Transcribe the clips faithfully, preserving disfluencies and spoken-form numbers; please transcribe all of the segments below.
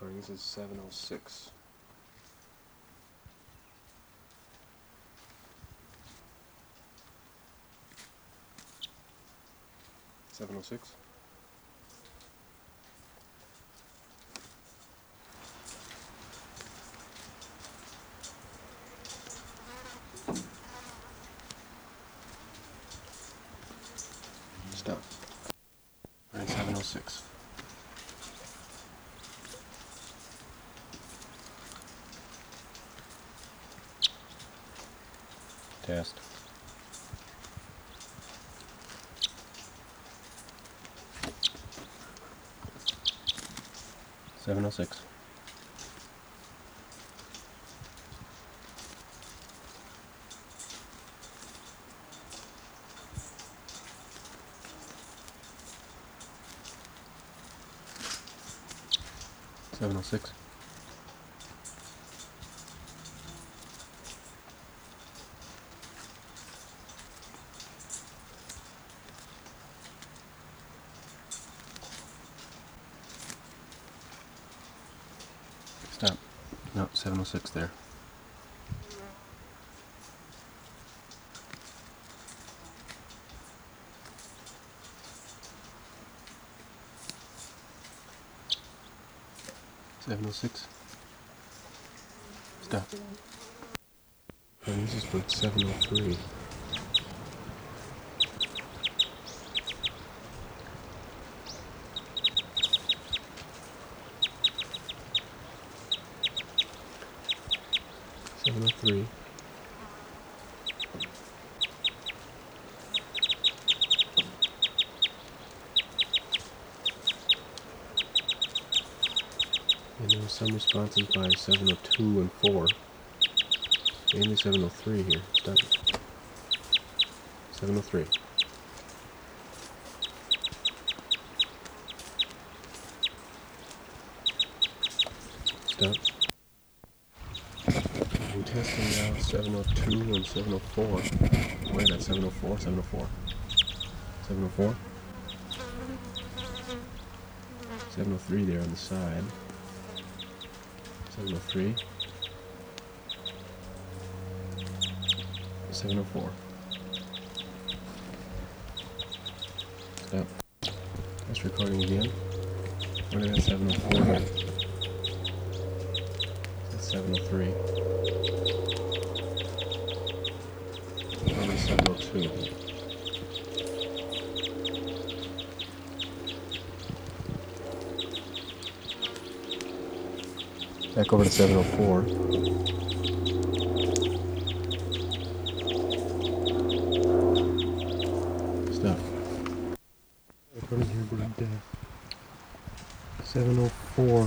recording. This is seven oh six. seven oh six. Stop. Alright, seven oh six. Test. seven oh six. seven oh six. Stop. No, seven oh six there. seven oh six. Stop. And this is for seven oh three. seven oh three. And there were some responses by seven oh two and four. Mainly seven oh three here. Stop. seven oh three. Stop. I'm testing now seven oh two and seven oh four. Wait, that's seven oh four, seven oh four. seven oh four. seven oh three there on the side. seven oh three. seven oh four. Stop. That's recording again. What is that? seven oh four here. That's seven oh three. Probably seven oh two. Back over to seven oh four. Stop. Recording here, but uh, seven oh four.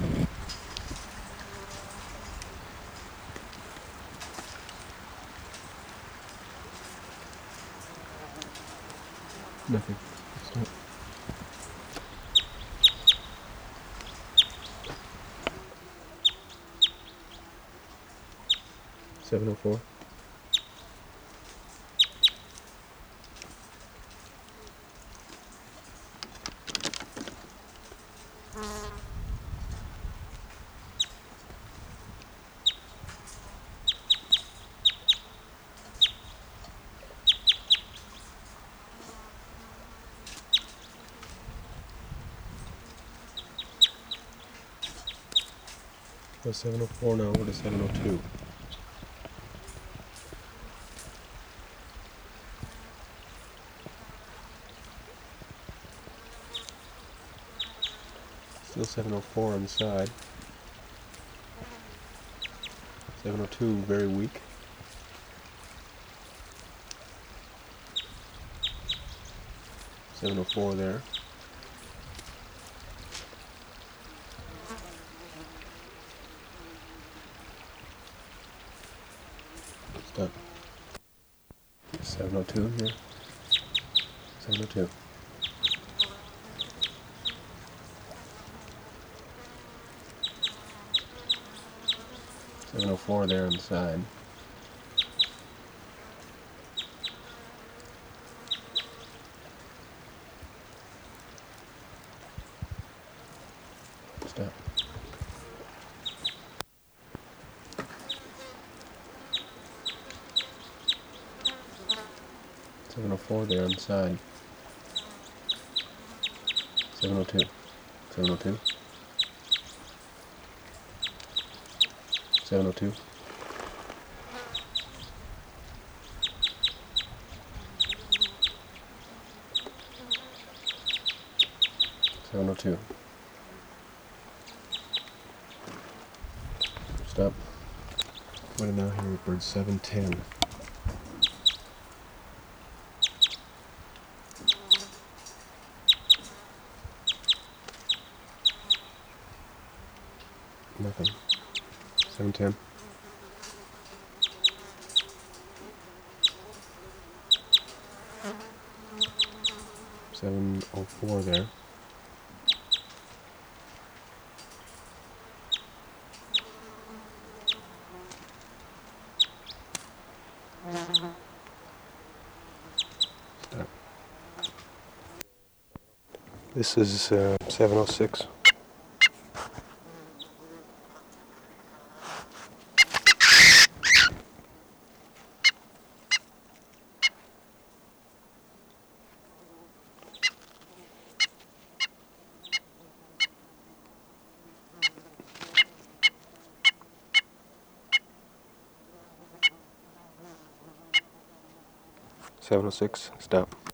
Nothing. Stop. seven oh four. Go seven oh four now over to seven oh two. Still seven oh four on the side. seven oh two very weak. seven oh four there. Stop. seven oh two here. seven oh two. seven oh four there on the side. Stop. seven oh four there on the side. seven oh two. seven oh two. seven oh two. seven oh two. Stop. What now here with bird seven ten. Nothing. seven ten. seven oh four there. Stop. This is uh, seven oh six. seven oh six. Stop.